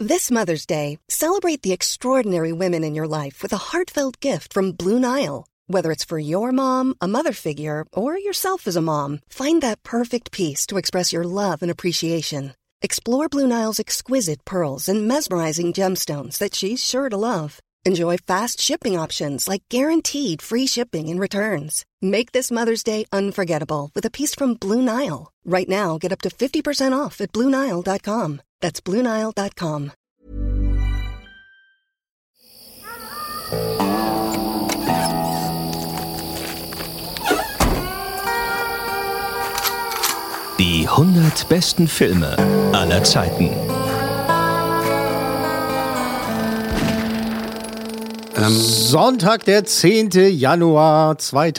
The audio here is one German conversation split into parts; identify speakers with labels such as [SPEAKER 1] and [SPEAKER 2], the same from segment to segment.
[SPEAKER 1] This Mother's Day, celebrate the extraordinary women in your life with a heartfelt gift from Blue Nile. Whether it's for your mom, a mother figure, or yourself as a mom, find that perfect piece to express your love and appreciation. Explore Blue Nile's exquisite pearls and mesmerizing gemstones that she's sure to love. Enjoy fast shipping options like guaranteed free shipping and returns. Make this Mother's Day unforgettable with a piece from Blue Nile. Right now, get up to 50% off at BlueNile.com. That's BlueNile.com.
[SPEAKER 2] Die 100 besten Filme aller Zeiten.
[SPEAKER 3] Sonntag, der 10. Januar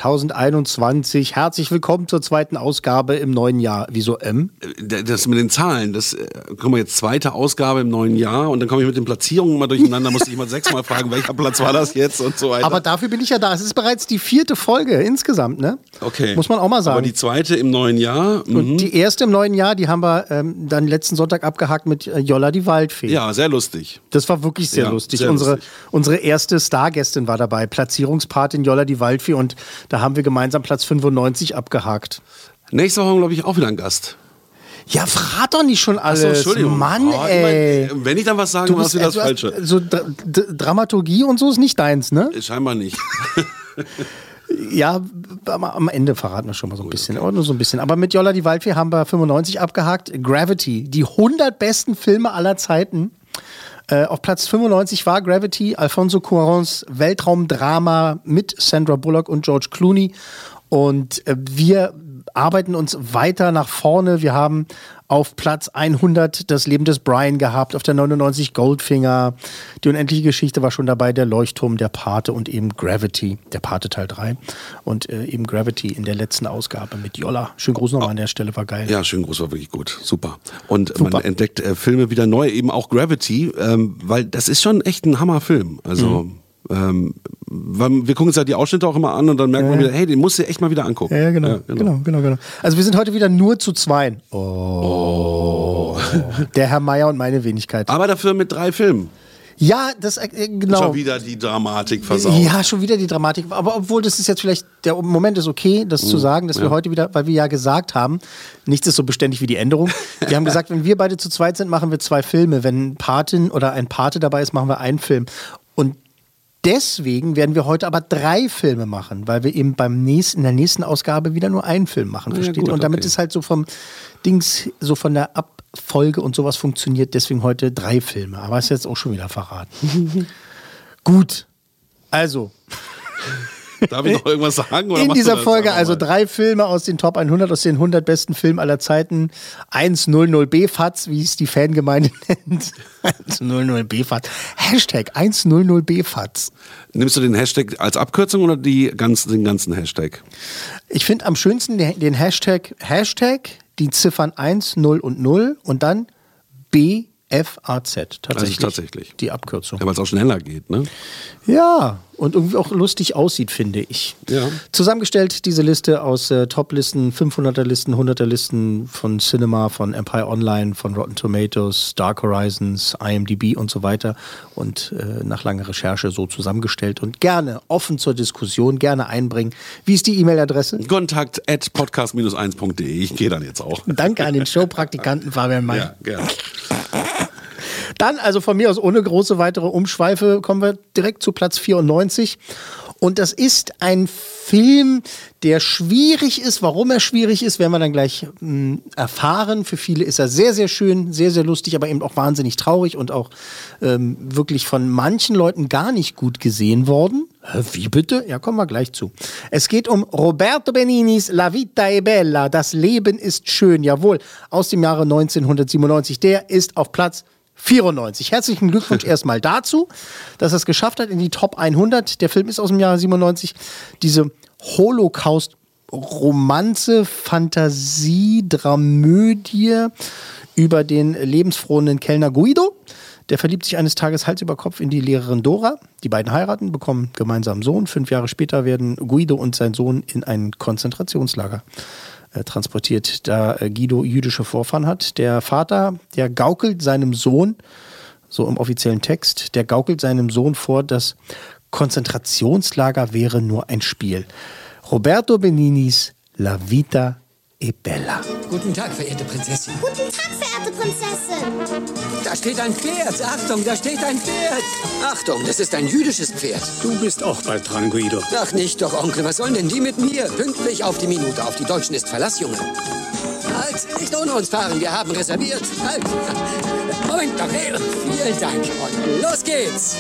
[SPEAKER 3] 2021. Herzlich willkommen zur zweiten Ausgabe im neuen Jahr. Wieso M?
[SPEAKER 4] Das mit den Zahlen, guck mal, jetzt zweite Ausgabe im neuen Jahr und dann komme ich mit den Platzierungen mal durcheinander, musste ich mal 6-mal fragen, welcher Platz war das jetzt und so weiter.
[SPEAKER 3] Aber dafür bin ich ja da. Es ist bereits die 4. Folge insgesamt, ne?
[SPEAKER 4] Okay.
[SPEAKER 3] Muss man auch mal sagen.
[SPEAKER 4] Aber die zweite im neuen Jahr.
[SPEAKER 3] Und die erste im neuen Jahr, die haben wir dann letzten Sonntag abgehakt mit Jolla die Waldfee.
[SPEAKER 4] Ja, sehr lustig.
[SPEAKER 3] Das war wirklich sehr lustig. Unsere erste Stargästin war dabei, Platzierungspatin Jolla die Waldfee, und da haben wir gemeinsam Platz 95 abgehakt.
[SPEAKER 4] Nächste Woche, glaube ich, auch wieder ein Gast.
[SPEAKER 3] Ja, verrat doch nicht schon alles.
[SPEAKER 4] Ach so, Entschuldigung.
[SPEAKER 3] Mann, ey.
[SPEAKER 4] Wenn ich dann was sage, machst du das Falsche.
[SPEAKER 3] So Dramaturgie und so ist nicht deins, ne?
[SPEAKER 4] Scheinbar nicht.
[SPEAKER 3] Ja, am Ende verraten wir schon mal so ein bisschen, okay. Nur so ein bisschen. Aber mit Jolla die Waldfee haben wir 95 abgehakt. Gravity, die 100 besten Filme aller Zeiten. Auf Platz 95 war Gravity, Alfonso Cuaróns Weltraumdrama mit Sandra Bullock und George Clooney. Und wir arbeiten uns weiter nach vorne. Wir haben auf Platz 100 das Leben des Brian gehabt, auf der 99 Goldfinger. Die unendliche Geschichte war schon dabei, der Leuchtturm, der Pate und eben Gravity, der Pate Teil 3. Und eben Gravity in der letzten Ausgabe mit Jolla. Schönen Gruß nochmal an der Stelle, war geil.
[SPEAKER 4] Ja, schönen Gruß, war wirklich gut. Super. Und man entdeckt Filme wieder neu, eben auch Gravity, weil das ist schon echt ein Hammerfilm. Also wir gucken uns ja die Ausschnitte auch immer an und dann merkt man wieder, hey, den musst du echt mal wieder angucken.
[SPEAKER 3] Ja, genau. Also wir sind heute wieder nur zu zweien. Oh. Der Herr Meier und meine Wenigkeit.
[SPEAKER 4] Aber dafür mit 3 Filmen.
[SPEAKER 3] Ja, das genau.
[SPEAKER 4] Schon wieder die Dramatik versaut.
[SPEAKER 3] Ja, schon wieder die Dramatik. Aber obwohl das ist jetzt vielleicht, der Moment ist okay, das zu sagen, dass wir heute wieder, weil wir ja gesagt haben, nichts ist so beständig wie die Änderung. Wir haben gesagt, wenn wir beide zu zweit sind, machen wir 2 Filme. Wenn Patin oder ein Pate dabei ist, machen wir einen Film. Und deswegen werden wir heute aber 3 Filme machen, weil wir eben in der nächsten Ausgabe wieder nur einen Film machen, versteht? Ja, gut, und damit es halt so vom Dings, so von der Abfolge und sowas funktioniert, deswegen heute 3 Filme. Aber ist jetzt auch schon wieder verraten. Gut, also.
[SPEAKER 4] Darf ich noch irgendwas sagen? Oder
[SPEAKER 3] in dieser Folge also 3 Filme aus den Top 100, aus den 100 besten Filmen aller Zeiten. 100BFATS, wie es die Fangemeinde nennt. 100BFATS. Hashtag 100BFATS.
[SPEAKER 4] Nimmst du den Hashtag als Abkürzung oder den ganzen Hashtag? Ich
[SPEAKER 3] finde am schönsten den Hashtag, die Ziffern 1, 0 und 0 und dann BFAZ.
[SPEAKER 4] Tatsächlich.
[SPEAKER 3] Die Abkürzung.
[SPEAKER 4] Ja, weil es auch schneller geht, ne?
[SPEAKER 3] Ja, und irgendwie auch lustig aussieht, finde ich. Ja. Zusammengestellt diese Liste aus Top-Listen, 500er-Listen, 100er-Listen von Cinema, von Empire Online, von Rotten Tomatoes, Dark Horizons, IMDb und so weiter. Und nach langer Recherche so zusammengestellt und gerne offen zur Diskussion, gerne einbringen. Wie ist die E-Mail-Adresse?
[SPEAKER 4] kontakt@podcast-1.de. Ich gehe dann jetzt auch.
[SPEAKER 3] Danke an den Showpraktikanten Fabian May.
[SPEAKER 4] Ja, gerne.
[SPEAKER 3] Dann, also von mir aus ohne große weitere Umschweife, kommen wir direkt zu Platz 94. Und das ist ein Film, der schwierig ist. Warum er schwierig ist, werden wir dann gleich erfahren. Für viele ist er sehr, sehr schön, sehr, sehr lustig, aber eben auch wahnsinnig traurig und auch wirklich von manchen Leuten gar nicht gut gesehen worden. Wie bitte? Ja, kommen wir gleich zu. Es geht um Roberto Beninis La vita è bella, das Leben ist schön, jawohl, aus dem Jahre 1997. Der ist auf Platz 94. Herzlichen Glückwunsch erstmal dazu, dass er es geschafft hat in die Top 100. Der Film ist aus dem Jahre 97. Diese Holocaust-Romanze, Fantasie, Dramödie über den lebensfrohen Kellner Guido. Der verliebt sich eines Tages Hals über Kopf in die Lehrerin Dora. Die beiden heiraten, bekommen gemeinsam einen Sohn. 5 Jahre später werden Guido und sein Sohn in ein Konzentrationslager transportiert, da Guido jüdische Vorfahren hat. Der Vater, der gaukelt seinem Sohn so im offiziellen Text. Der gaukelt seinem Sohn vor, das Konzentrationslager wäre nur ein Spiel. Roberto Beninis La Vita è Bella.
[SPEAKER 5] Guten Tag, verehrte Prinzessin.
[SPEAKER 6] Guten Tag, verehrte Prinzessin.
[SPEAKER 5] Da steht ein Pferd. Achtung, da steht ein Pferd. Achtung, das ist ein jüdisches Pferd.
[SPEAKER 7] Du bist auch bald dran, Guido.
[SPEAKER 5] Ach nicht doch, Onkel. Was sollen denn die mit mir? Pünktlich auf die Minute. Auf die Deutschen ist Verlass, Junge. Halt, nicht ohne uns fahren. Wir haben reserviert. Halt. Moment doch, hey. Vielen Dank. Und los geht's.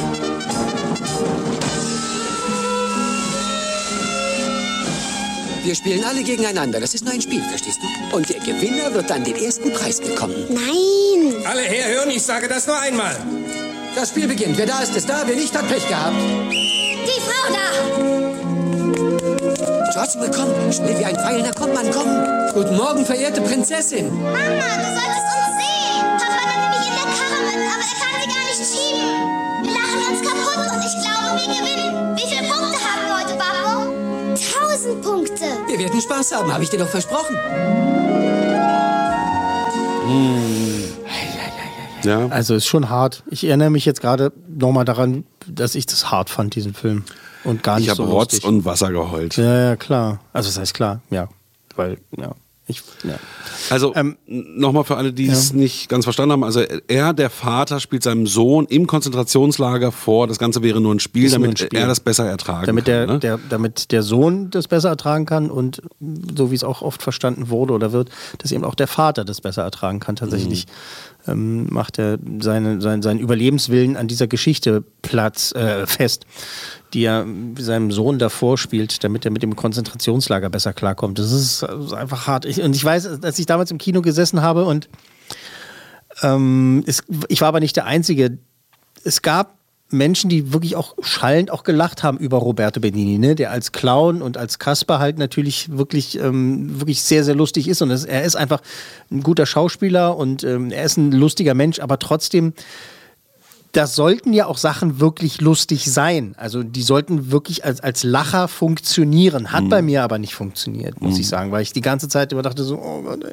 [SPEAKER 5] Wir spielen alle gegeneinander. Das ist nur ein Spiel, verstehst du? Und der Gewinner wird dann den ersten Preis bekommen.
[SPEAKER 6] Nein.
[SPEAKER 8] Alle herhören, ich sage das nur einmal.
[SPEAKER 5] Das Spiel beginnt. Wer da ist, ist da. Wer nicht, hat Pech gehabt.
[SPEAKER 6] Die Frau da.
[SPEAKER 5] George, komm. Schnell wie ein Pfeil. Na komm, Mann, komm. Guten Morgen, verehrte Prinzessin.
[SPEAKER 6] Mama, du solltest uns sehen. Papa nimmt mich in der Karre mit, aber er kann sie gar nicht schieben. Wir lachen uns kaputt und ich glaube, wir gewinnen. Wie viele Punkte haben wir heute, Papo? 1000 Punkte.
[SPEAKER 5] Wir werden Spaß haben, habe ich dir doch versprochen.
[SPEAKER 4] Ja.
[SPEAKER 3] Also ist schon hart. Ich erinnere mich jetzt gerade nochmal daran, dass ich das hart fand, diesen Film. Und gar nicht
[SPEAKER 4] Ich
[SPEAKER 3] so
[SPEAKER 4] habe Rotz
[SPEAKER 3] lustig.
[SPEAKER 4] und Wasser geheult.
[SPEAKER 3] Ja, klar. Also das heißt klar, ja. Weil, ja.
[SPEAKER 4] Also nochmal für alle, die es nicht ganz verstanden haben, also der Vater, spielt seinem Sohn im Konzentrationslager vor, das Ganze wäre nur ein Spiel, damit er das besser ertragen kann.
[SPEAKER 3] Damit der Sohn das besser ertragen kann und so wie es auch oft verstanden wurde oder wird, dass eben auch der Vater das besser ertragen kann. Tatsächlich macht er seinen Überlebenswillen an dieser Geschichte fest, die er seinem Sohn davor spielt, damit er mit dem Konzentrationslager besser klarkommt. Das ist einfach hart. Ich weiß, dass ich damals im Kino gesessen habe und ich war aber nicht der Einzige. Es gab Menschen, die wirklich auch schallend auch gelacht haben über Roberto Benigni, ne? Der als Clown und als Kasper halt natürlich wirklich sehr, sehr lustig ist. Und er ist einfach ein guter Schauspieler und er ist ein lustiger Mensch, aber trotzdem, das sollten ja auch Sachen wirklich lustig sein. Also die sollten wirklich als Lacher funktionieren. Hat bei mir aber nicht funktioniert, muss ich sagen, weil ich die ganze Zeit immer dachte so, oh Gott,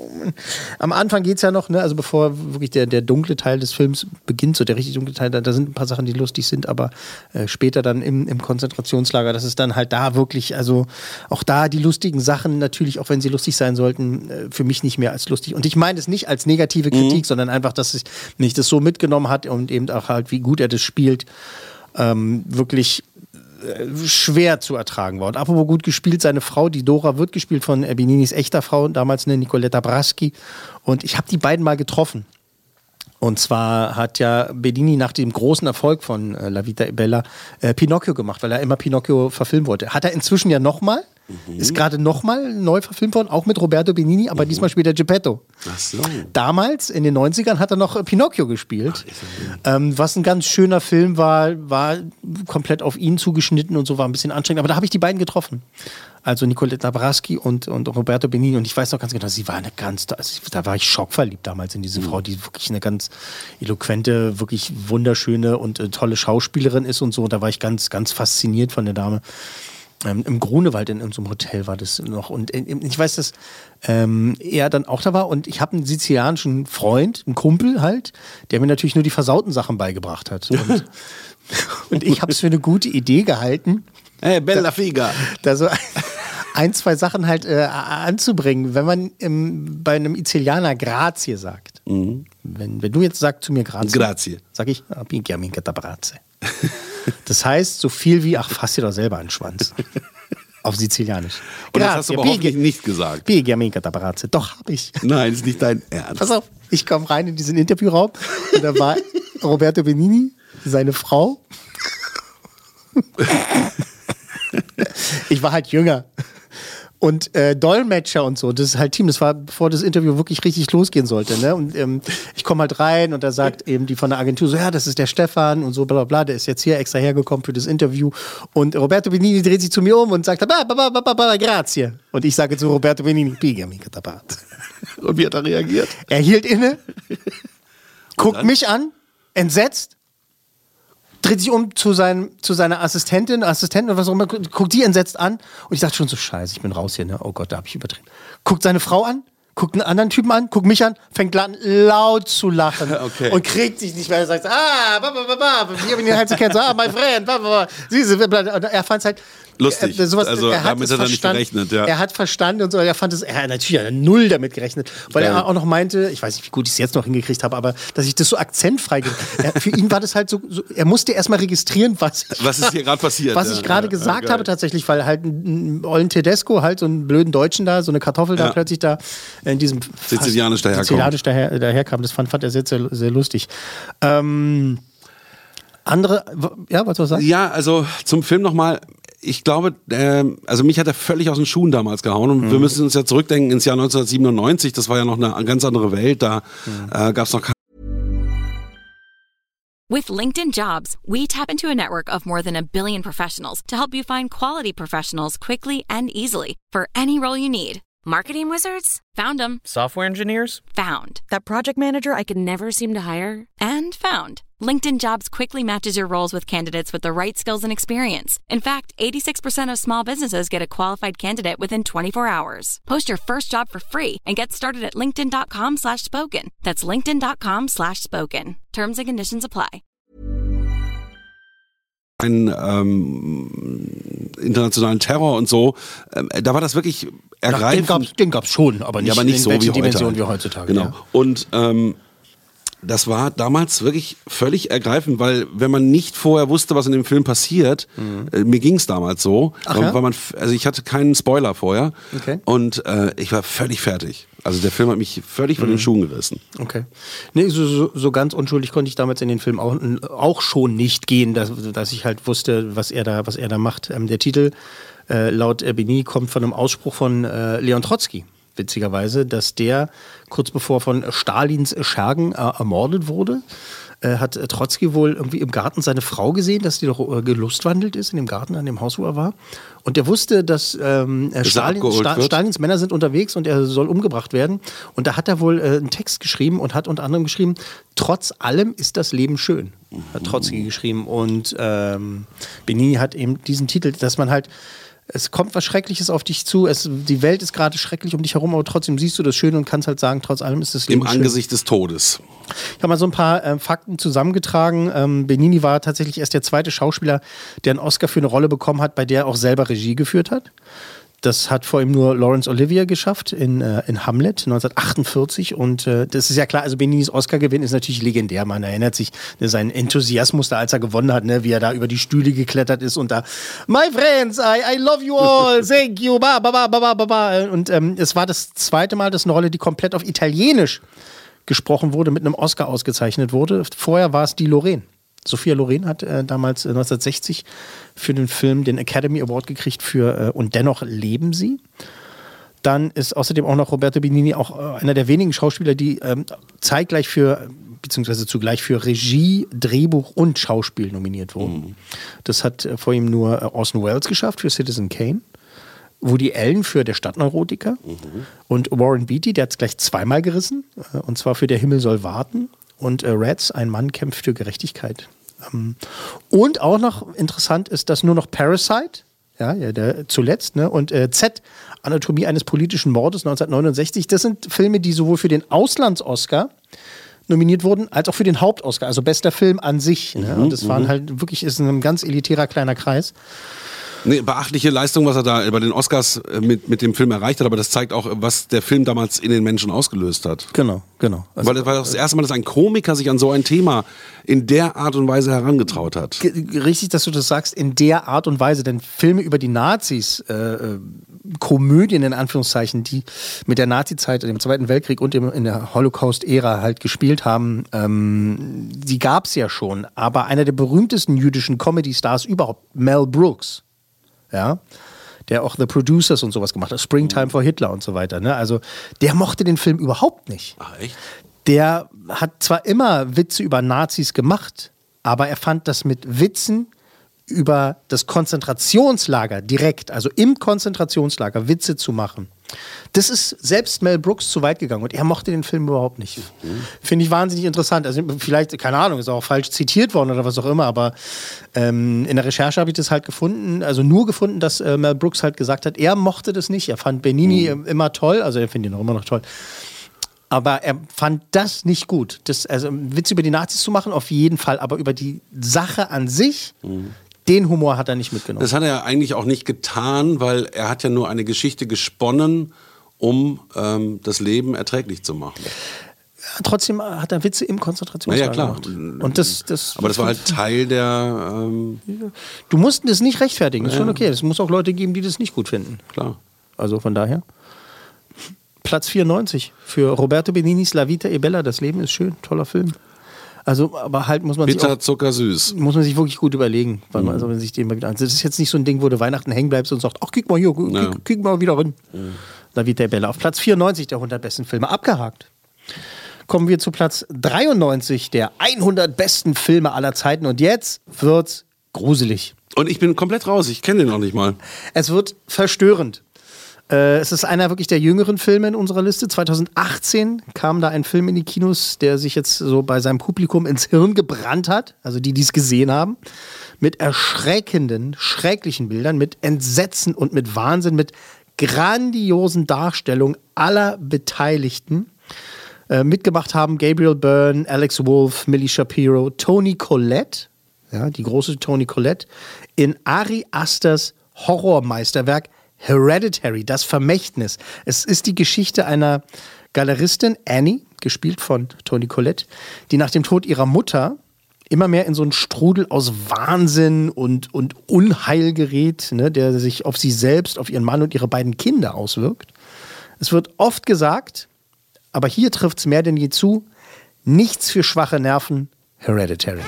[SPEAKER 3] am Anfang geht es ja noch, ne? Also bevor wirklich der dunkle Teil des Films beginnt, so der richtig dunkle Teil, da sind ein paar Sachen, die lustig sind, aber später dann im Konzentrationslager, das ist dann halt da wirklich, also auch da die lustigen Sachen natürlich, auch wenn sie lustig sein sollten, für mich nicht mehr als lustig. Und ich meine es nicht als negative Kritik, sondern einfach, dass ich mich das so mitgenommen hat und eben auch halt, wie gut er das spielt, wirklich schwer zu ertragen war. Und apropos gut gespielt, seine Frau, die Dora, wird gespielt von Beninis echter Frau, damals eine Nicoletta Braschi. Und ich habe die beiden mal getroffen. Und zwar hat ja Benigni nach dem großen Erfolg von La Vita è Bella Pinocchio gemacht, weil er immer Pinocchio verfilmen wollte. Hat er inzwischen ja nochmal, ist gerade nochmal neu verfilmt worden, auch mit Roberto Benigni, aber diesmal spielt er Geppetto.
[SPEAKER 4] Ach so.
[SPEAKER 3] Damals, in den 90ern, hat er noch Pinocchio gespielt. Was ein ganz schöner Film war komplett auf ihn zugeschnitten und so, war ein bisschen anstrengend. Aber da habe ich die beiden getroffen. Also Nicoletta Braschi und Roberto Benigni. Und ich weiß noch ganz genau, sie war da war ich schockverliebt damals in diese Frau, die wirklich eine ganz eloquente, wirklich wunderschöne und tolle Schauspielerin ist und so. Da war ich ganz, ganz fasziniert von der Dame. Im Grunewald in unserem Hotel war das noch. Und ich weiß, dass er dann auch da war. Und ich habe einen sizilianischen Freund, einen Kumpel halt, der mir natürlich nur die versauten Sachen beigebracht hat. Und ich habe es für eine gute Idee gehalten.
[SPEAKER 4] Hey, bella figa.
[SPEAKER 3] Da so ein, zwei Sachen halt anzubringen. Wenn man bei einem Italiener Grazie sagt. Wenn du jetzt sagst zu mir Grazie. Sag ich, das heißt so viel wie, fass dir doch selber einen Schwanz. Auf Sizilianisch.
[SPEAKER 4] Und das hast du aber hoffentlich nicht gesagt.
[SPEAKER 3] Doch, hab ich.
[SPEAKER 4] Nein, ist nicht dein Ernst.
[SPEAKER 3] Pass auf, ich komme rein in diesen Interviewraum und da war Roberto Benigni, seine Frau. Ich war halt jünger. Und Dolmetscher und so, das ist halt Team, das war bevor das Interview wirklich richtig losgehen sollte. Ne? Und ich komme halt rein und da sagt eben die von der Agentur so, ja, das ist der Stefan und so, bla bla bla, der ist jetzt hier extra hergekommen für das Interview. Und Roberto Benigni dreht sich zu mir um und sagt, grazie. Und ich sage zu Roberto Benigni,
[SPEAKER 4] Und wie hat er reagiert?
[SPEAKER 3] Er hielt inne, guckt mich an, entsetzt, dreht sich um zu seiner Assistentin oder was auch immer, guckt die entsetzt an und ich dachte schon so, scheiße, ich bin raus hier, ne? Oh Gott, da habe ich übertrieben. Guckt seine Frau an, guckt einen anderen Typen an, guckt mich an, fängt an laut zu lachen und kriegt sich nicht mehr. Er sagt, ich habe ihn halt gekannt, mein Freund, und er fand es halt
[SPEAKER 4] lustig.
[SPEAKER 3] Sowas,
[SPEAKER 4] also damit hat er nicht gerechnet. Ja.
[SPEAKER 3] Er hat verstanden und so, er fand es, er hat natürlich null damit gerechnet, weil er auch noch meinte, ich weiß nicht, wie gut ich es jetzt noch hingekriegt habe, aber dass ich das so akzentfrei, für ihn war das halt so, er musste erstmal registrieren, was
[SPEAKER 4] ist hier gerade passiert.
[SPEAKER 3] Was ich gerade gesagt habe tatsächlich, weil halt ein ollen Tedesco, halt so einen blöden Deutschen da, so eine Kartoffel da plötzlich da in diesem
[SPEAKER 4] Sizilianisch
[SPEAKER 3] daherkam. Das fand er sehr, sehr lustig. Andere, ja, was soll ich sagen?
[SPEAKER 4] Ja, also zum Film nochmal. Ich glaube, also mich hat er völlig aus den Schuhen damals gehauen und wir müssen uns ja zurückdenken ins Jahr 1997, das war ja noch eine ganz andere Welt, da gab es noch keine.
[SPEAKER 9] With LinkedIn Jobs, we tap into a network of more than 1 billion professionals to help you find quality professionals quickly and easily for any role you need.
[SPEAKER 10] Marketing wizards?
[SPEAKER 9] Found them.
[SPEAKER 11] Software engineers?
[SPEAKER 9] Found.
[SPEAKER 10] That project manager I could never seem to hire?
[SPEAKER 9] And found. LinkedIn Jobs quickly matches your roles with candidates with the right skills and experience. In fact, 86% of small businesses get a qualified candidate within 24 hours. Post your first job for free and get started at linkedin.com/spoken. That's linkedin.com/spoken. Terms and conditions apply.
[SPEAKER 4] Internationalen Terror und so, da war das wirklich ergreifend.
[SPEAKER 3] Den gab's schon, aber nicht
[SPEAKER 4] in
[SPEAKER 3] so
[SPEAKER 4] welche
[SPEAKER 3] Dimension wie heutzutage.
[SPEAKER 4] Genau.
[SPEAKER 3] Ja.
[SPEAKER 4] Und das war damals wirklich völlig ergreifend, weil wenn man nicht vorher wusste, was in dem Film passiert, mir ging es damals so, weil ich hatte keinen Spoiler vorher und ich war völlig fertig. Also der Film hat mich völlig von den Schuhen gerissen.
[SPEAKER 3] Okay. Nee, so ganz unschuldig konnte ich damals in den Film auch schon nicht gehen, dass ich halt wusste, was er da macht. Der Titel laut Benigni kommt von einem Ausspruch von Leon Trotzki. Witzigerweise, dass der kurz bevor von Stalins Schergen ermordet wurde, hat Trotzki wohl irgendwie im Garten seine Frau gesehen, dass die doch gelustwandelt ist in dem Garten, an dem Haus, wo er war. Und er wusste, dass Stalins Männer sind unterwegs und er soll umgebracht werden. Und da hat er wohl einen Text geschrieben und hat unter anderem geschrieben, trotz allem ist das Leben schön. Hat Trotzki geschrieben. Und Benigni hat eben diesen Titel, dass man halt, es kommt was Schreckliches auf dich zu, die Welt ist gerade schrecklich um dich herum, aber trotzdem siehst du das Schöne und kannst halt sagen, trotz allem ist das Leben schön.
[SPEAKER 4] Im Angesicht des Todes.
[SPEAKER 3] Ich habe mal so ein paar Fakten zusammengetragen. Benigni war tatsächlich erst der zweite Schauspieler, der einen Oscar für eine Rolle bekommen hat, bei der er auch selber Regie geführt hat. Das hat vor ihm nur Laurence Olivier geschafft in Hamlet 1948 und das ist ja klar, also Benignis Oscar-Gewinn ist natürlich legendär, man erinnert sich seinen Enthusiasmus da, als er gewonnen hat, ne, wie er da über die Stühle geklettert ist und da My friends, I love you all, thank you, ba, ba, ba, ba, ba, ba. Und es war das zweite Mal, dass eine Rolle, die komplett auf Italienisch gesprochen wurde, mit einem Oscar ausgezeichnet wurde. Vorher war es die Loren. Sophia Loren hat damals 1960 für den Film den Academy Award gekriegt für Und dennoch leben sie. Dann ist außerdem auch noch Roberto Benigni auch einer der wenigen Schauspieler, die zeitgleich beziehungsweise zugleich für Regie, Drehbuch und Schauspiel nominiert wurden. Das hat vor ihm nur Orson Welles geschafft für Citizen Kane. Woody Allen für Der Stadtneurotiker. Und Warren Beatty, der hat es gleich zweimal gerissen. Und zwar für Der Himmel soll warten. Und Reds, ein Mann kämpft für Gerechtigkeit. Und auch noch interessant ist, dass nur noch Parasite, der zuletzt, ne, und Z, Anatomie eines politischen Mordes 1969, das sind Filme, die sowohl für den Auslands-Oscar nominiert wurden, als auch für den Haupt-Oscar, also bester Film an sich. Ne? Und das waren halt wirklich, ist ein ganz elitärer kleiner Kreis.
[SPEAKER 4] Eine beachtliche Leistung, was er da bei den Oscars mit dem Film erreicht hat, aber das zeigt auch, was der Film damals in den Menschen ausgelöst hat.
[SPEAKER 3] Genau. Also,
[SPEAKER 4] weil das war das erste Mal, dass ein Komiker sich an so ein Thema in der Art und Weise herangetraut hat.
[SPEAKER 3] Richtig, dass du das sagst, in der Art und Weise, denn Filme über die Nazis, Komödien in Anführungszeichen, die mit der Nazizeit, dem Zweiten Weltkrieg und in der Holocaust-Ära halt gespielt haben, die gab es ja schon, aber einer der berühmtesten jüdischen Comedy-Stars überhaupt, Mel Brooks, ja, der auch The Producers und sowas gemacht hat, Springtime for Hitler und so weiter. Ne? Also der mochte den Film überhaupt nicht.
[SPEAKER 4] Ach echt?
[SPEAKER 3] Der hat zwar immer Witze über Nazis gemacht, aber er fand das mit Witzen über das Konzentrationslager direkt, also im Konzentrationslager Witze zu machen, Das ist selbst Mel Brooks zu weit gegangen und er mochte den Film überhaupt nicht. Finde ich wahnsinnig interessant. Also vielleicht, keine Ahnung, ist auch falsch zitiert worden oder was auch immer, aber in der Recherche habe ich das halt gefunden, also nur gefunden, dass Mel Brooks halt gesagt hat, er mochte das nicht. Er fand Benigni immer toll, also er findet ihn auch immer noch toll. Aber er fand das nicht gut. Also einen Witz über die Nazis zu machen, auf jeden Fall, aber über die Sache an sich, den Humor hat er nicht mitgenommen.
[SPEAKER 4] Das hat er ja eigentlich auch nicht getan, weil er hat ja nur eine Geschichte gesponnen, um das Leben erträglich zu machen.
[SPEAKER 3] Ja, trotzdem hat er Witze im Konzentrationslager gemacht. Und
[SPEAKER 4] aber das war halt Teil der...
[SPEAKER 3] Du musst das nicht rechtfertigen, das ist schon okay. Es muss auch Leute geben, die das nicht gut finden.
[SPEAKER 4] Klar.
[SPEAKER 3] Also von daher... Platz 94 für Roberto Benignis La Vita e Bella. Das Leben ist schön, toller Film. Also, aber halt muss man
[SPEAKER 4] Bitter, Zucker, süß.
[SPEAKER 3] Muss man sich wirklich gut überlegen, weil man, also wenn sich den mal wieder ansieht. Das ist jetzt nicht so ein Ding, wo du Weihnachten hängen bleibst und sagst, ach, kick mal hier, kick mal wieder rein. La Vita e Bella. Auf Platz 94 der 100 besten Filme. Abgehakt. Kommen wir zu Platz 93 der 100 besten Filme aller Zeiten. Und jetzt wird's gruselig.
[SPEAKER 4] Und ich bin komplett raus, ich kenne den noch nicht mal.
[SPEAKER 3] Es wird verstörend. Es ist einer wirklich der jüngeren Filme in unserer Liste. 2018 kam da ein Film in die Kinos, der sich jetzt so bei seinem Publikum ins Hirn gebrannt hat. Also die es gesehen haben. Mit erschreckenden, schrecklichen Bildern, mit Entsetzen und mit Wahnsinn, mit grandiosen Darstellungen aller Beteiligten. Mitgemacht haben Gabriel Byrne, Alex Wolff, Millie Shapiro, Toni Collette, ja, die große Toni Collette, in Ari Asters Horrormeisterwerk Hereditary, das Vermächtnis. Es ist die Geschichte einer Galeristin, Annie, gespielt von Toni Collette, die nach dem Tod ihrer Mutter immer mehr in so einen Strudel aus Wahnsinn und Unheil gerät, ne, der sich auf sie selbst, auf ihren Mann und ihre beiden Kinder auswirkt. Es wird oft gesagt, aber hier trifft es mehr denn je zu, nichts für schwache Nerven, Hereditary.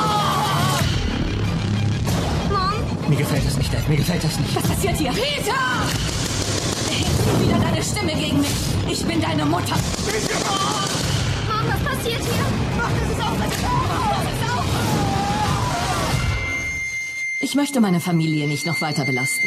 [SPEAKER 11] Mir gefällt das nicht, Dad. Mir gefällt das nicht.
[SPEAKER 12] Was passiert hier? Peter! Erhebst du wieder deine Stimme gegen mich? Ich bin deine Mutter.
[SPEAKER 6] Mom, was passiert hier?
[SPEAKER 12] Mach, das ist auch bitte. Ich möchte meine Familie nicht noch weiter belasten.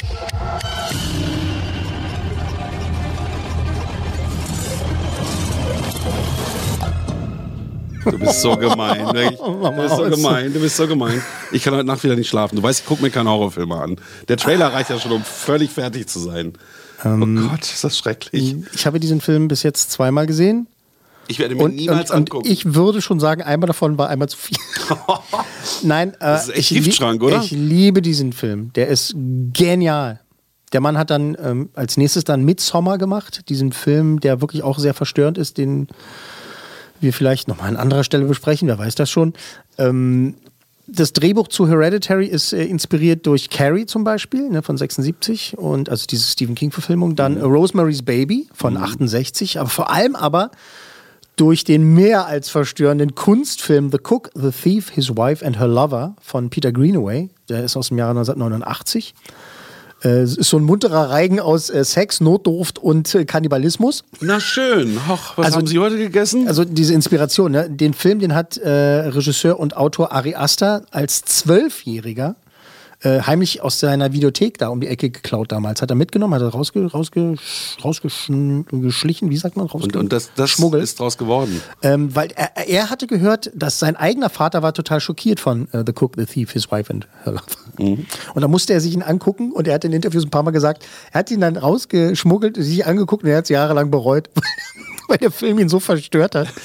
[SPEAKER 4] Du bist so gemein. Du bist so gemein. Ich kann heute Nacht wieder nicht schlafen. Du weißt, ich gucke mir keine Horrorfilme an. Der Trailer reicht ja schon, um völlig fertig zu sein. Oh Gott, ist das schrecklich.
[SPEAKER 3] Ich habe diesen Film bis jetzt 2-mal gesehen.
[SPEAKER 4] Ich werde mir niemals angucken.
[SPEAKER 3] Und ich würde schon sagen, einmal davon war einmal zu viel. Nein,
[SPEAKER 4] das ist echt Giftschrank, oder?
[SPEAKER 3] Ich liebe diesen Film. Der ist genial. Der Mann hat dann als nächstes dann Midsommar gemacht. Diesen Film, der wirklich auch sehr verstörend ist, den wir vielleicht nochmal an anderer Stelle besprechen, wer weiß das schon. Das Drehbuch zu Hereditary ist inspiriert durch Carrie zum Beispiel, ne, von 76, und also diese Stephen King-Verfilmung. Dann Rosemary's Baby von 68, aber vor allem durch den mehr als verstörenden Kunstfilm The Cook, The Thief, His Wife and Her Lover von Peter Greenaway. Der ist aus dem Jahre 1989. Es ist so ein munterer Reigen aus Sex, Notdurft und Kannibalismus.
[SPEAKER 4] Na schön. Was haben Sie heute gegessen?
[SPEAKER 3] Also diese Inspiration, ne? Den Film, den hat Regisseur und Autor Ari Aster als 12-Jähriger heimlich aus seiner Videothek da um die Ecke geklaut damals. Hat er mitgenommen, hat er rausgeschlichen, wie sagt man?
[SPEAKER 4] Und das ist draus geworden.
[SPEAKER 3] Weil er hatte gehört, dass sein eigener Vater war total schockiert von The Cook, The Thief, His Wife and Her Lover. Und da musste er sich ihn angucken und er hat in Interviews ein paar Mal gesagt, er hat ihn dann rausgeschmuggelt, sich angeguckt und er hat es jahrelang bereut, weil der Film ihn so verstört hat.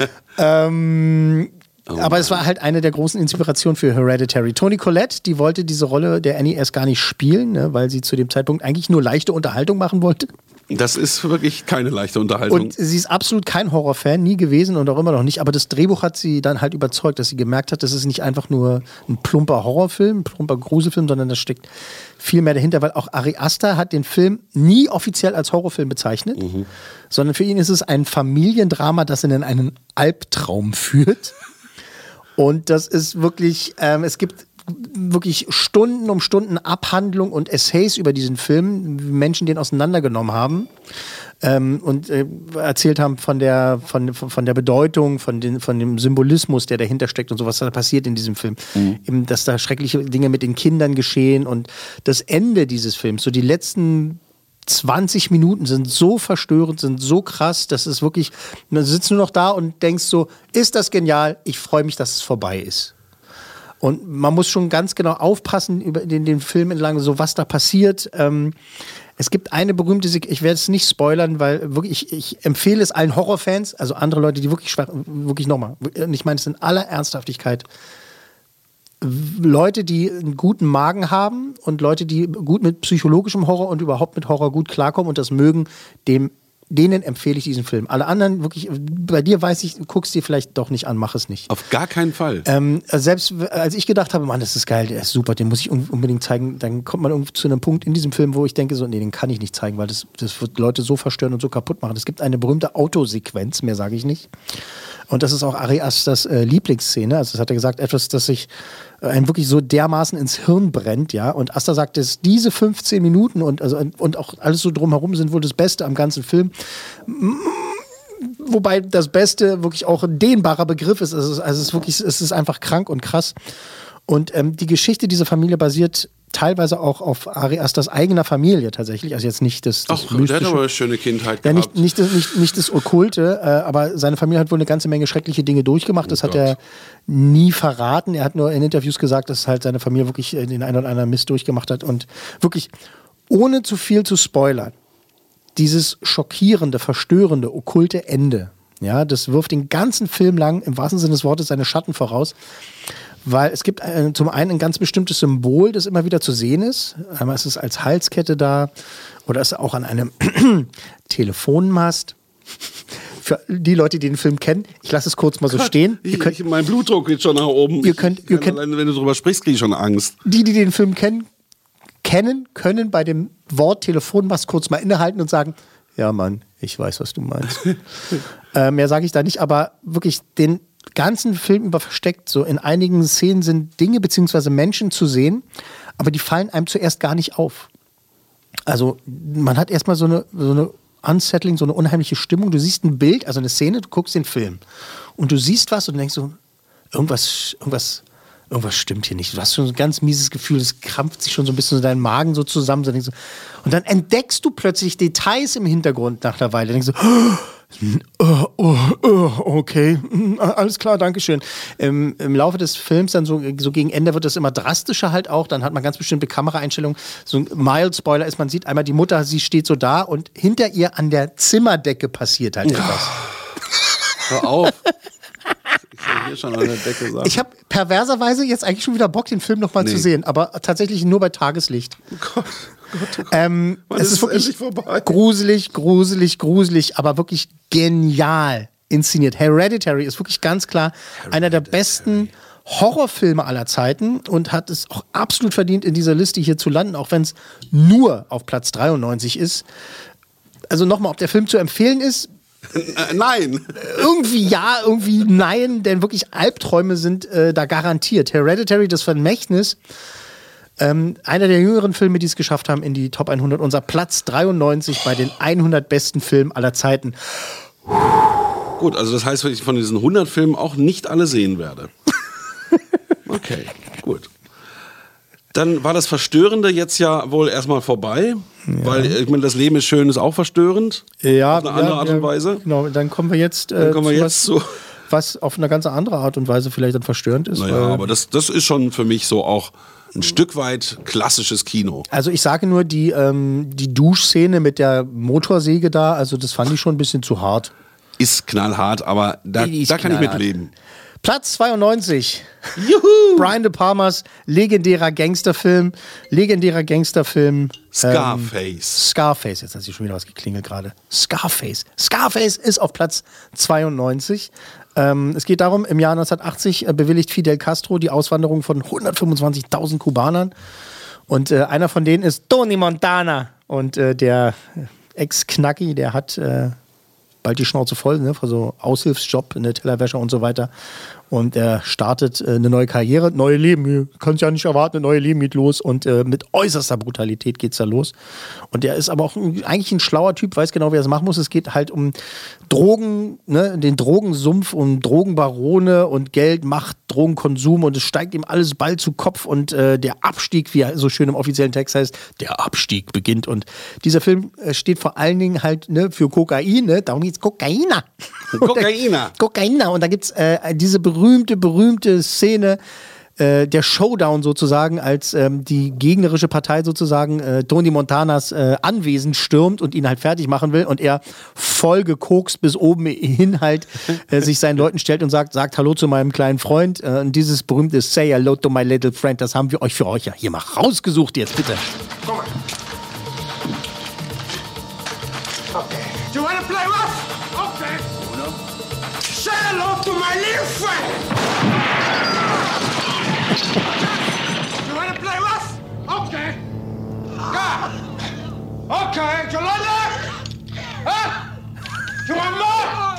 [SPEAKER 3] Aber es war halt eine der großen Inspirationen für Hereditary. Toni Collette, die wollte diese Rolle der Annie erst gar nicht spielen, ne, weil sie zu dem Zeitpunkt eigentlich nur leichte Unterhaltung machen wollte.
[SPEAKER 4] Das ist wirklich keine leichte Unterhaltung.
[SPEAKER 3] Und sie ist absolut kein Horrorfan, nie gewesen und auch immer noch nicht. Aber das Drehbuch hat sie dann halt überzeugt, dass sie gemerkt hat, das ist nicht einfach nur ein plumper Horrorfilm, ein plumper Gruselfilm, sondern da steckt viel mehr dahinter, weil auch Ari Aster hat den Film nie offiziell als Horrorfilm bezeichnet, sondern für ihn ist es ein Familiendrama, das ihn in einen Albtraum führt. Und das ist wirklich, es gibt wirklich Stunden um Stunden Abhandlung und Essays über diesen Film, wie Menschen den auseinandergenommen haben und erzählt haben von der Bedeutung, von dem Symbolismus, der dahinter steckt und so, was da passiert in diesem Film. Eben, dass da schreckliche Dinge mit den Kindern geschehen und das Ende dieses Films, so die letzten 20 Minuten sind so verstörend, sind so krass, das ist wirklich, du sitzt nur noch da und denkst so, ist das genial, ich freue mich, dass es vorbei ist. Und man muss schon ganz genau aufpassen über den Film entlang, so was da passiert. Es gibt eine berühmte ich werde es nicht spoilern, weil wirklich ich empfehle es allen Horrorfans, also andere Leute, die wirklich nochmal, ich meine es in aller Ernsthaftigkeit, Leute, die einen guten Magen haben und Leute, die gut mit psychologischem Horror und überhaupt mit Horror gut klarkommen und das mögen, denen empfehle ich diesen Film. Alle anderen, wirklich, bei dir weiß ich, guckst dir vielleicht doch nicht an, mach es nicht.
[SPEAKER 4] Auf gar keinen Fall.
[SPEAKER 3] Selbst als ich gedacht habe, Mann, das ist geil, der ist super, den muss ich unbedingt zeigen, dann kommt man irgendwie zu einem Punkt in diesem Film, wo ich denke so, nee, den kann ich nicht zeigen, weil das wird Leute so verstören und so kaputt machen. Es gibt eine berühmte Autosequenz, mehr sage ich nicht. Und das ist auch Ari Asters Lieblingsszene. Also das hat er gesagt, etwas, das sich einem wirklich so dermaßen ins Hirn brennt, ja. Und Aster sagt, dass diese 15 Minuten und auch alles so drumherum sind wohl das Beste am ganzen Film. Wobei das Beste wirklich auch ein dehnbarer Begriff ist. Also es ist einfach krank und krass. Und die Geschichte dieser Familie basiert teilweise auch auf Ari Asters eigener Familie tatsächlich, also jetzt nicht das Mystische. Der
[SPEAKER 4] hat aber eine schöne Kindheit
[SPEAKER 3] gehabt. Nicht das Okkulte, aber seine Familie hat wohl eine ganze Menge schreckliche Dinge durchgemacht, das hat er nie verraten, er hat nur in Interviews gesagt, dass halt seine Familie wirklich den einen oder anderen Mist durchgemacht hat und wirklich, ohne zu viel zu spoilern, dieses schockierende, verstörende, okkulte Ende, ja, das wirft den ganzen Film lang, im wahrsten Sinne des Wortes, seine Schatten voraus. Weil es gibt zum einen ein ganz bestimmtes Symbol, das immer wieder zu sehen ist. Einmal ist es als Halskette da oder ist auch an einem Telefonmast. Für die Leute, die den Film kennen, ich lasse es kurz mal so stehen.
[SPEAKER 4] Mein Blutdruck geht schon nach oben. Alleine, wenn du drüber sprichst, kriege ich schon Angst.
[SPEAKER 3] Die den Film kennen, können bei dem Wort Telefonmast kurz mal innehalten und sagen, ja Mann, ich weiß, was du meinst. Mehr sage ich da nicht, aber wirklich den ganzen Film über versteckt. So in einigen Szenen sind Dinge bzw. Menschen zu sehen, aber die fallen einem zuerst gar nicht auf. Also man hat erstmal so eine unsettling, so eine unheimliche Stimmung. Du siehst ein Bild, also eine Szene, du guckst den Film und du siehst was und denkst so, irgendwas stimmt hier nicht. Du hast schon so ein ganz mieses Gefühl, das krampft sich schon so ein bisschen in deinen Magen so zusammen. Und dann entdeckst du plötzlich Details im Hintergrund nach einer Weile. Denkst du, okay, alles klar, dankeschön. Im Laufe des Films dann so gegen Ende wird das immer drastischer halt auch. Dann hat man ganz bestimmte Kameraeinstellungen. So ein Mild-Spoiler ist, man sieht einmal die Mutter, sie steht so da und hinter ihr an der Zimmerdecke passiert halt etwas.
[SPEAKER 4] Hör auf. Hier schon an der Decke sagen.
[SPEAKER 3] Ich habe perverserweise jetzt eigentlich schon wieder Bock, den Film nochmal zu sehen, aber tatsächlich nur bei Tageslicht.
[SPEAKER 4] Oh Gott.
[SPEAKER 3] Es ist wirklich gruselig, aber wirklich genial inszeniert. Hereditary ist wirklich ganz klar einer der besten Horrorfilme aller Zeiten und hat es auch absolut verdient, in dieser Liste hier zu landen, auch wenn es nur auf Platz 93 ist. Also nochmal, ob der Film zu empfehlen ist,
[SPEAKER 4] nein.
[SPEAKER 3] Irgendwie ja, irgendwie nein, denn wirklich Albträume sind da garantiert. Hereditary, das Vermächtnis, einer der jüngeren Filme, die es geschafft haben in die Top 100. Unser Platz 93 bei den 100 besten Filmen aller Zeiten.
[SPEAKER 4] Gut, also das heißt, wenn ich von diesen 100 Filmen auch nicht alle sehen werde. Okay, gut. Dann war das Verstörende jetzt ja wohl erstmal vorbei, weil ich meine, das Leben ist schön, ist auch verstörend.
[SPEAKER 3] Ja,
[SPEAKER 4] auf eine andere Art und Weise.
[SPEAKER 3] Genau, dann kommen wir jetzt,
[SPEAKER 4] zu
[SPEAKER 3] was auf eine ganz andere Art und Weise vielleicht dann verstörend ist.
[SPEAKER 4] Naja, aber das ist schon für mich so auch ein Stück weit klassisches Kino.
[SPEAKER 3] Also ich sage nur, die Duschszene mit der Motorsäge da, also das fand ich schon ein bisschen zu hart.
[SPEAKER 4] Ist knallhart, aber da kann ich mitleben.
[SPEAKER 3] Platz 92.
[SPEAKER 4] Juhu!
[SPEAKER 3] Brian De Palmas legendärer Gangsterfilm. Scarface, jetzt hat sich schon wieder was geklingelt gerade. Scarface ist auf Platz 92. Es geht darum, im Jahr 1980 bewilligt Fidel Castro die Auswanderung von 125.000 Kubanern. Und einer von denen ist Tony Montana. Und der Ex-Knacki, der hat bald die Schnauze voll, ne, für so Aushilfsjob, eine Tellerwäscher und so weiter. Und er startet eine neue Karriere, neue Leben. Kannst ja nicht erwarten, ein neues Leben geht los. Und mit äußerster Brutalität geht's da los. Und der ist aber auch eigentlich ein schlauer Typ, weiß genau, wie er es machen muss. Es geht halt um Drogen, ne, den Drogensumpf, um Drogenbarone und Geld, Macht, Drogenkonsum und es steigt ihm alles bald zu Kopf und der Abstieg, wie er so schön im offiziellen Text heißt, der Abstieg beginnt. Und dieser Film steht vor allen Dingen halt für Kokain, ne? Darum geht's Kokaina. Kokaina. Und da gibt's diese berühmte Szene, der Showdown sozusagen, als die gegnerische Partei sozusagen Tony Montanas Anwesen stürmt und ihn halt fertig machen will und er voll gekokst bis oben hin halt sich seinen Leuten stellt und sagt Hallo zu meinem kleinen Freund. Und dieses berühmte Say Hello to my little friend, das haben wir euch für euch ja hier mal rausgesucht jetzt, bitte.
[SPEAKER 13] Komm mal. Okay. Do you want to play rough? Okay. Uno. Say hello to my little friend. You want to play rough? Okay. Yeah. Okay. Yolanda? Huh? You want more?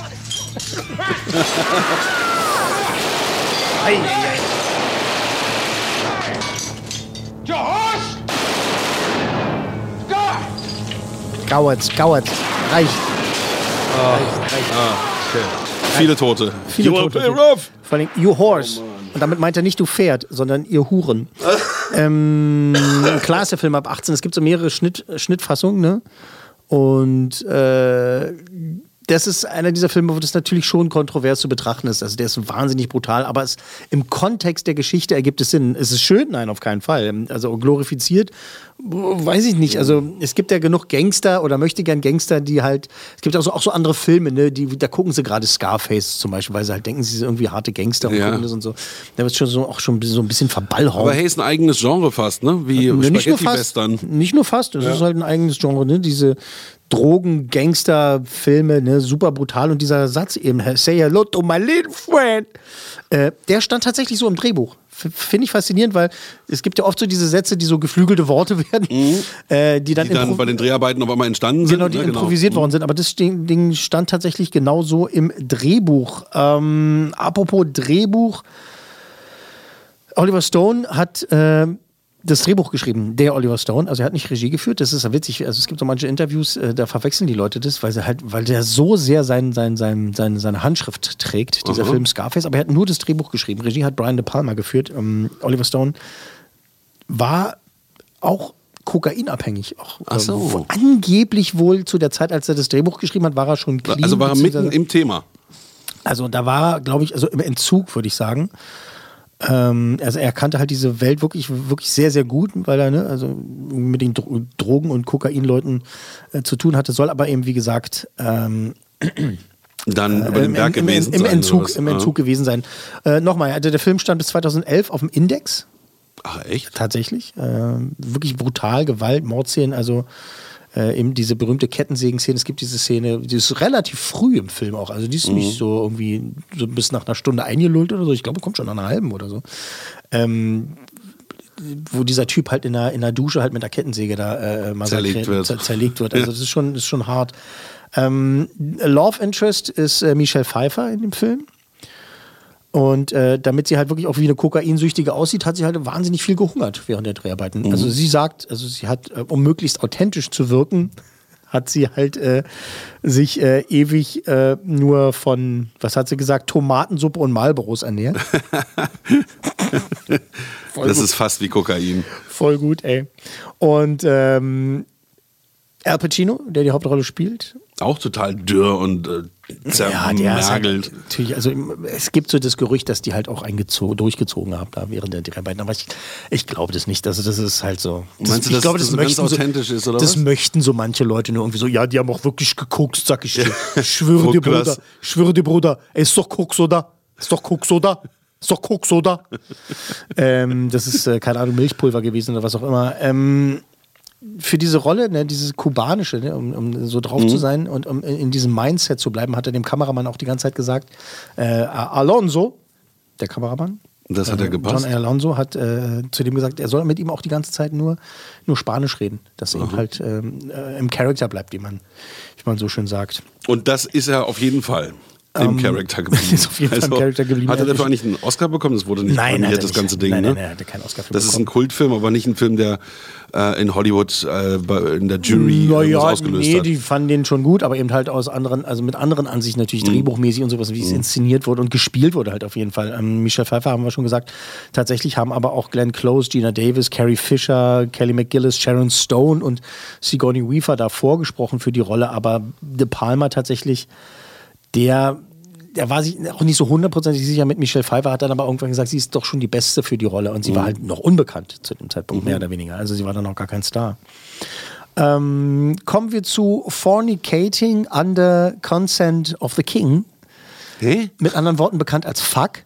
[SPEAKER 13] Your horse?
[SPEAKER 3] Cowards. Reicht.
[SPEAKER 4] Okay. Viele Tote.
[SPEAKER 3] You want to play rough? Vor allem, you horse. Und damit meint er nicht du Pferd, sondern ihr Huren. Klar ist der Film ab 18. Es gibt so mehrere Schnittfassungen, ne? Und das ist einer dieser Filme, wo das natürlich schon kontrovers zu betrachten ist. Also der ist wahnsinnig brutal, aber im Kontext der Geschichte ergibt es Sinn. Ist es schön? Nein, auf keinen Fall. Also glorifiziert, weiß ich nicht. Also es gibt ja genug Gangster oder möchte gern Gangster, die halt, es gibt auch so andere Filme, ne? Da gucken sie gerade Scarface zum Beispiel, weil sie halt denken, sie sind irgendwie harte Gangster und gucken das und so. Da wird schon so ein bisschen verballhauen.
[SPEAKER 4] Aber hey, ist ein eigenes Genre fast, ne? Wie Spaghetti-Western.
[SPEAKER 3] Nicht nur fast, es ist halt ein eigenes Genre, ne? Diese Drogen-Gangster-Filme, ne, super brutal. Und dieser Satz eben, say hello to my little friend, der stand tatsächlich so im Drehbuch. Finde ich faszinierend, weil es gibt ja oft so diese Sätze, die so geflügelte Worte werden, die dann
[SPEAKER 4] bei den Dreharbeiten auf einmal entstanden sind.
[SPEAKER 3] Genau, die improvisiert worden sind. Aber das Ding stand tatsächlich genauso im Drehbuch. Apropos Drehbuch, Oliver Stone hat das Drehbuch geschrieben, der Oliver Stone. Also er hat nicht Regie geführt, das ist ja witzig. Also es gibt so manche Interviews, da verwechseln die Leute das, weil der so sehr seine Handschrift trägt, dieser Film Scarface. Aber er hat nur das Drehbuch geschrieben. Regie hat Brian De Palma geführt. Oliver Stone war auch kokainabhängig. Angeblich wohl zu der Zeit, als er das Drehbuch geschrieben hat, war er schon clean.
[SPEAKER 4] Also war er mitten im Thema.
[SPEAKER 3] Also da war er, glaube ich, also im Entzug, würde ich sagen. Also er kannte halt diese Welt wirklich sehr, sehr gut, weil er also mit den Drogen- und Kokainleuten zu tun hatte, soll aber eben, wie gesagt,
[SPEAKER 4] dann über den Berg gewesen
[SPEAKER 3] im
[SPEAKER 4] sein.
[SPEAKER 3] Im Entzug gewesen sein. Nochmal, also der Film stand bis 2011 auf dem Index.
[SPEAKER 4] Ach, echt?
[SPEAKER 3] Tatsächlich. Wirklich brutal, Gewalt, Mordszenen, also eben diese berühmte Kettensägen-Szene. Es gibt diese Szene, die ist relativ früh im Film auch. Also die ist nicht so irgendwie so bis nach einer Stunde eingelullt oder so. Ich glaube, kommt schon nach einer halben oder so. Wo dieser Typ halt in der Dusche halt mit der Kettensäge da zerlegt wird. Also das ist schon hart. Love Interest ist Michelle Pfeiffer in dem Film. Und damit sie halt wirklich auch wie eine Kokainsüchtige aussieht, hat sie halt wahnsinnig viel gehungert während der Dreharbeiten. Also sie sagt, sie hat, um möglichst authentisch zu wirken, hat sie halt sich ewig nur von, was hat sie gesagt, Tomatensuppe und Marlboros ernährt.
[SPEAKER 4] Das ist fast wie Kokain.
[SPEAKER 3] Voll gut, ey. Und Al Pacino, der die Hauptrolle spielt.
[SPEAKER 4] Auch total dürr und zermergelt.
[SPEAKER 3] Ja, natürlich, also es gibt so das Gerücht, dass die halt auch durchgezogen haben da während der Dreharbeiten. Aber ich glaube das nicht. Also das ist halt so.
[SPEAKER 4] Meinst du, dass das ganz authentisch ist, oder was?
[SPEAKER 3] Das möchten so manche Leute nur irgendwie so, ja, die haben auch wirklich geguckt, sag ich dir. Ich schwöre dir, Bruder, ey, ist doch Koks-Soda. Ist doch Koks-Soda. Das ist, keine Ahnung, Milchpulver gewesen oder was auch immer. Für diese Rolle, ne, dieses kubanische, ne, um so drauf zu sein und um in diesem Mindset zu bleiben, hat er dem Kameramann auch die ganze Zeit gesagt, Alonso, der Kameramann,
[SPEAKER 4] das hat er gepasst.
[SPEAKER 3] John Alonso hat zu dem gesagt, er soll mit ihm auch die ganze Zeit nur Spanisch reden, dass er eben halt im Charakter bleibt, wie man so schön sagt.
[SPEAKER 4] Und das ist er auf jeden Fall. im Charakter geblieben.
[SPEAKER 3] Ist auf jeden Fall im Charakter geblieben.
[SPEAKER 4] Hat er dafür eigentlich einen Oscar bekommen? Das wurde nicht prämiert, das ganze Ding.
[SPEAKER 3] Nein,
[SPEAKER 4] ne?
[SPEAKER 3] er hatte keinen Oscar für
[SPEAKER 4] Das
[SPEAKER 3] bekommen.
[SPEAKER 4] ist ein Kultfilm, aber nicht ein Film, der in Hollywood in der Jury ausgelöst hat.
[SPEAKER 3] Die fanden den schon gut, aber eben halt aus anderen, also mit anderen Ansichten natürlich drehbuchmäßig und sowas, wie es inszeniert wurde und gespielt wurde halt auf jeden Fall. Michelle Pfeiffer haben wir schon gesagt. Tatsächlich haben aber auch Glenn Close, Gina Davis, Carrie Fisher, Kelly McGillis, Sharon Stone und Sigourney Weaver da vorgesprochen für die Rolle, aber De Palma tatsächlich, der war sich auch nicht so hundertprozentig sicher mit Michelle Pfeiffer, hat dann aber irgendwann gesagt, sie ist doch schon die Beste für die Rolle und sie war halt noch unbekannt zu dem Zeitpunkt, mehr oder weniger. Also sie war dann noch gar kein Star. Kommen wir zu Fornicating Under Consent of the King.
[SPEAKER 4] Hey?
[SPEAKER 3] Mit anderen Worten bekannt als Fuck.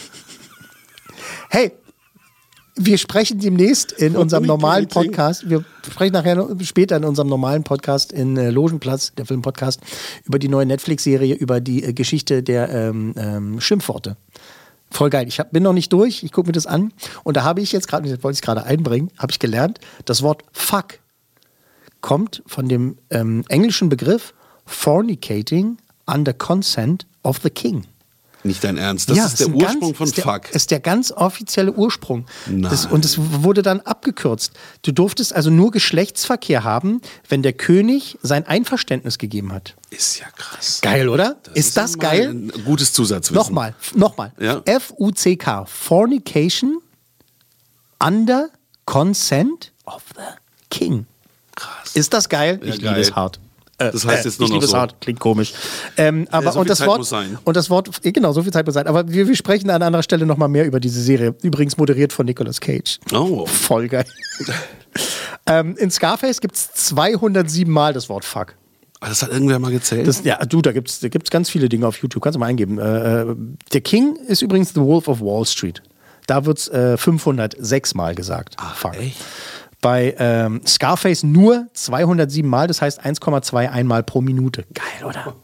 [SPEAKER 3] Hey, wir sprechen demnächst in unserem normalen Podcast, wir sprechen später in unserem normalen Podcast in Logenplatz, der Filmpodcast, über die neue Netflix-Serie, über die Geschichte der Schimpfworte. Voll geil. Ich bin noch nicht durch, ich gucke mir das an und da habe ich jetzt gerade, wollte ich es gerade einbringen, habe ich gelernt, das Wort Fuck kommt von dem englischen Begriff Fornicating Under Consent of the King.
[SPEAKER 4] Nicht dein Ernst, das ist der Ursprung von Fuck.
[SPEAKER 3] Ist der ganz offizielle Ursprung.
[SPEAKER 4] Nein.
[SPEAKER 3] Und es wurde dann abgekürzt. Du durftest also nur Geschlechtsverkehr haben, wenn der König sein Einverständnis gegeben hat.
[SPEAKER 4] Ist ja krass.
[SPEAKER 3] Geil, oder? Ist das geil?
[SPEAKER 4] Ein gutes Zusatzwissen.
[SPEAKER 3] Nochmal.
[SPEAKER 4] Ja?
[SPEAKER 3] F-U-C-K. Fornication under consent of the king.
[SPEAKER 4] Krass.
[SPEAKER 3] Ist das geil?
[SPEAKER 4] Ja,
[SPEAKER 3] ich liebe es hart.
[SPEAKER 4] Das heißt jetzt nur noch so.
[SPEAKER 3] Hart, klingt komisch. Aber
[SPEAKER 4] so
[SPEAKER 3] und das
[SPEAKER 4] Zeit
[SPEAKER 3] Wort
[SPEAKER 4] muss sein.
[SPEAKER 3] und das Wort, genau, so viel Zeit muss sein. Aber wir sprechen an anderer Stelle nochmal mehr über diese Serie. Übrigens moderiert von Nicolas Cage.
[SPEAKER 4] Oh.
[SPEAKER 3] Voll geil. In Scarface gibt es 207 Mal das Wort Fuck.
[SPEAKER 4] Das hat irgendwer mal gezählt?
[SPEAKER 3] Da gibt's ganz viele Dinge auf YouTube. Kannst du mal eingeben. Der King ist übrigens The Wolf of Wall Street. Da wird es 506 Mal gesagt. Fuck. Echt? Bei Scarface nur 207 Mal, das heißt 1,21 Mal pro Minute. Geil, oder?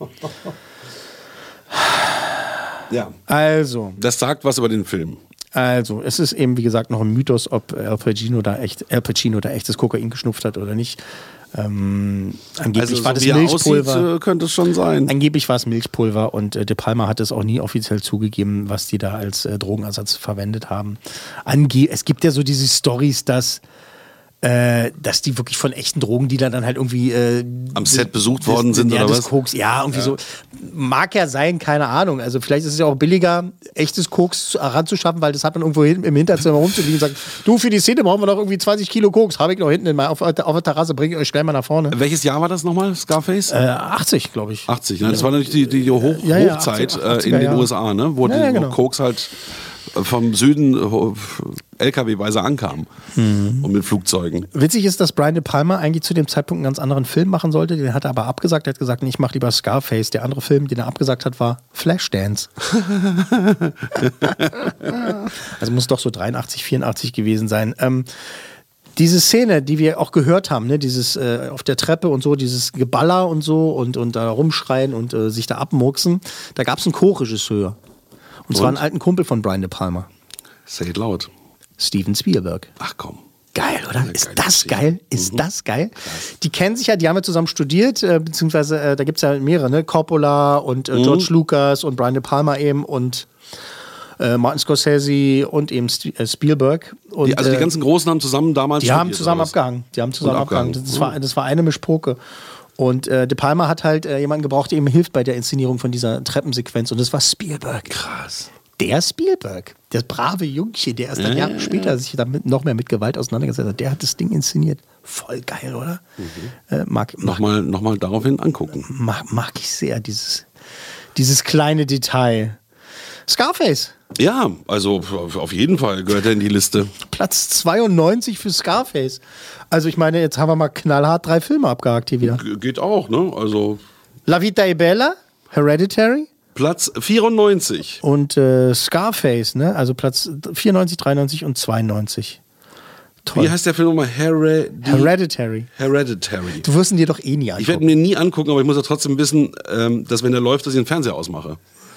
[SPEAKER 4] Ja.
[SPEAKER 3] Also.
[SPEAKER 4] Das sagt was über den Film.
[SPEAKER 3] Also, es ist eben, wie gesagt, noch ein Mythos, ob Al Pacino da echtes Kokain geschnupft hat oder nicht. Angeblich war das Milchpulver.
[SPEAKER 4] Aussieht, könnte es schon sein.
[SPEAKER 3] Angeblich war es Milchpulver und De Palma hat es auch nie offiziell zugegeben, was die da als Drogenersatz verwendet haben. Es gibt ja so diese Storys, dass die wirklich von echten Drogendealern dann halt irgendwie
[SPEAKER 4] am Set besucht worden sind oder was?
[SPEAKER 3] Koks, ja, irgendwie so. Mag ja sein, keine Ahnung. Also vielleicht ist es ja auch billiger, echtes Koks heranzuschaffen, weil das hat man irgendwo im Hinterzimmer rumzuliegen und sagt, du, für die Szene brauchen wir noch irgendwie 20 Kilo Koks. Habe ich noch hinten auf der Terrasse, bringe ich euch schnell mal nach vorne.
[SPEAKER 4] Welches Jahr war das nochmal, Scarface?
[SPEAKER 3] 80, glaube ich.
[SPEAKER 4] 80, ne? Das war natürlich die Hochzeit 80er, in den USA, ne? Wo genau. Koks halt vom Süden LKW-weise ankam und mit Flugzeugen.
[SPEAKER 3] Witzig ist, dass Brian De Palma eigentlich zu dem Zeitpunkt einen ganz anderen Film machen sollte. Den hat er aber abgesagt. Er hat gesagt, nee, ich mache lieber Scarface. Der andere Film, den er abgesagt hat, war Flashdance. Also muss doch so 83, 84 gewesen sein. Diese Szene, die wir auch gehört haben, ne, dieses auf der Treppe und so, dieses Geballer und so und da rumschreien und sich da abmurksen, da gab es einen Co-Regisseur. Und zwar einen alten Kumpel von Brian De Palma.
[SPEAKER 4] Say it loud.
[SPEAKER 3] Steven Spielberg.
[SPEAKER 4] Ach komm.
[SPEAKER 3] Geil, oder? Ist das geil? Ist das geil? Die kennen sich ja, die haben ja zusammen studiert, beziehungsweise da gibt es ja mehrere, ne? Coppola und George Lucas und Brian De Palma eben und Martin Scorsese und eben Spielberg. Und,
[SPEAKER 4] die ganzen Großen haben zusammen damals
[SPEAKER 3] studiert. Die haben zusammen abgehangen. Das war eine Mischpoke. Und De Palma hat halt jemanden gebraucht, der ihm hilft bei der Inszenierung von dieser Treppensequenz. Und das war Spielberg.
[SPEAKER 4] Krass.
[SPEAKER 3] Der Spielberg, das brave Jungchen, der erst dann Jahre später sich damit noch mehr mit Gewalt auseinandergesetzt hat, der hat das Ding inszeniert. Voll geil, oder?
[SPEAKER 4] Nochmal daraufhin angucken.
[SPEAKER 3] Mag ich sehr, dieses kleine Detail. Scarface.
[SPEAKER 4] Ja, also auf jeden Fall gehört er in die Liste.
[SPEAKER 3] Platz 92 für Scarface. Also ich meine, jetzt haben wir mal knallhart 3 Filme abgehakt hier wieder.
[SPEAKER 4] Geht auch, ne? Also
[SPEAKER 3] La Vita e Bella, Hereditary.
[SPEAKER 4] Platz 94.
[SPEAKER 3] Und Scarface, ne? Also Platz 94, 93 und 92. Toll.
[SPEAKER 4] Wie heißt der Film nochmal?
[SPEAKER 3] Hereditary.
[SPEAKER 4] Hereditary.
[SPEAKER 3] Du wirst ihn dir doch eh nie angucken.
[SPEAKER 4] Ich werde mir nie angucken, aber ich muss ja trotzdem wissen, dass wenn der läuft, dass ich den Fernseher ausmache.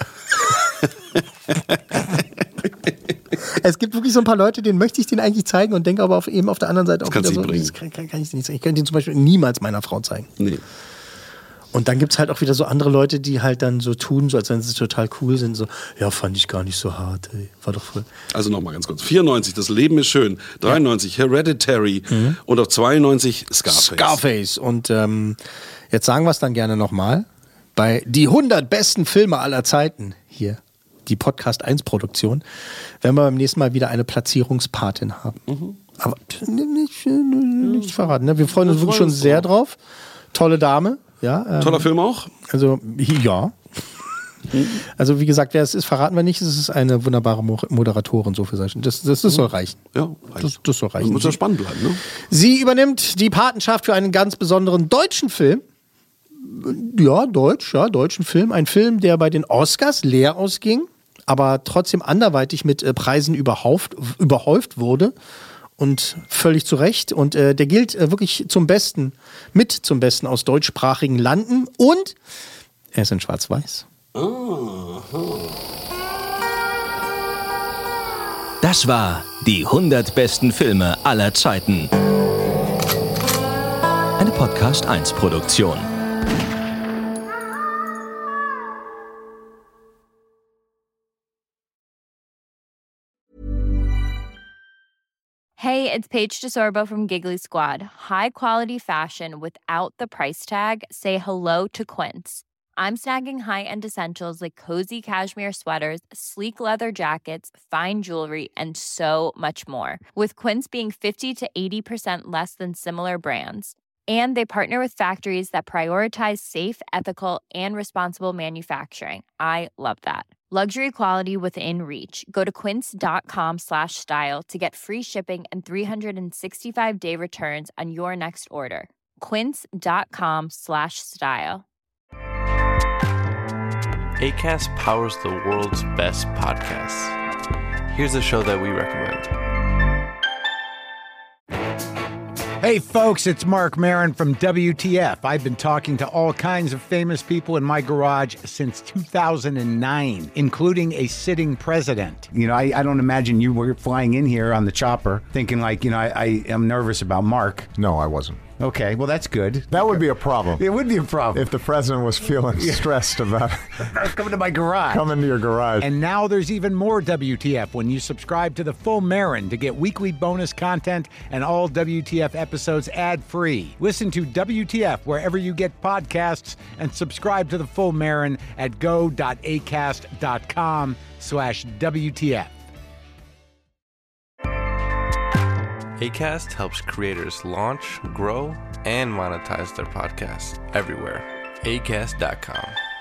[SPEAKER 3] Es gibt wirklich so ein paar Leute, denen möchte ich den eigentlich zeigen und denke aber auf der anderen Seite auch
[SPEAKER 4] wieder so,
[SPEAKER 3] das kann ich dir nicht zeigen. Ich könnte ihn zum Beispiel niemals meiner Frau zeigen.
[SPEAKER 4] Nee.
[SPEAKER 3] Und dann gibt es halt auch wieder so andere Leute, die halt dann so tun, so als wenn sie total cool sind. So, ja, fand ich gar nicht so hart, ey. War doch voll.
[SPEAKER 4] Also nochmal ganz kurz. 94, Das Leben ist schön. 93, Hereditary. Und auf 92, Scarface.
[SPEAKER 3] Und jetzt sagen wir es dann gerne nochmal. Bei die 100 besten Filme aller Zeiten hier, die Podcast 1 Produktion, werden wir beim nächsten Mal wieder eine Platzierungspatin haben. Aber nicht verraten. Ne? Wir freuen uns wirklich schon sehr drauf. Tolle Dame. Ja,
[SPEAKER 4] toller Film auch?
[SPEAKER 3] Also, ja. Also, wie gesagt, wer es ist, verraten wir nicht. Es ist eine wunderbare Moderatorin, so für solche. Das soll reichen.
[SPEAKER 4] Ja,
[SPEAKER 3] das soll reichen.
[SPEAKER 4] Muss ja spannend bleiben, ne?
[SPEAKER 3] Sie übernimmt die Patenschaft für einen ganz besonderen deutschen Film. Ja, deutschen Film. Ein Film, der bei den Oscars leer ausging, aber trotzdem anderweitig mit Preisen überhäuft wurde. Und völlig zu Recht. Und der gilt wirklich zum Besten aus deutschsprachigen Landen. Und er ist in Schwarz-Weiß.
[SPEAKER 2] Das war die 100 besten Filme aller Zeiten. Eine Podcast 1 Produktion.
[SPEAKER 14] Hey, it's Paige DeSorbo from Giggly Squad. High quality fashion without the price tag. Say hello to Quince. I'm snagging high-end essentials like cozy cashmere sweaters, sleek leather jackets, fine jewelry, and so much more. With Quince being 50 to 80% less than similar brands. And they partner with factories that prioritize safe, ethical, and responsible manufacturing. I love that. Luxury quality within reach. Go to quince.com/style to get free shipping and 365-day returns on your next order. Quince.com/style.
[SPEAKER 15] Acast powers the world's best podcasts. Here's a show that we recommend.
[SPEAKER 16] Hey folks, it's Mark Maron from WTF. I've been talking to all kinds of famous people in my garage since 2009, including a sitting president. You know, I don't imagine you were flying in here on the chopper thinking like, you know, I am nervous about Mark.
[SPEAKER 17] No, I wasn't.
[SPEAKER 16] Okay, well, that's good.
[SPEAKER 17] That would be a problem.
[SPEAKER 16] It would be a problem.
[SPEAKER 17] If the president was feeling stressed about
[SPEAKER 16] coming to my garage.
[SPEAKER 17] Coming to your garage.
[SPEAKER 16] And now there's even more WTF when you subscribe to the Full Marin to get weekly bonus content and all WTF episodes ad-free. Listen to WTF wherever you get podcasts and subscribe to the Full Marin at go.acast.com/WTF.
[SPEAKER 15] Acast helps creators launch, grow, and monetize their podcasts everywhere. Acast.com.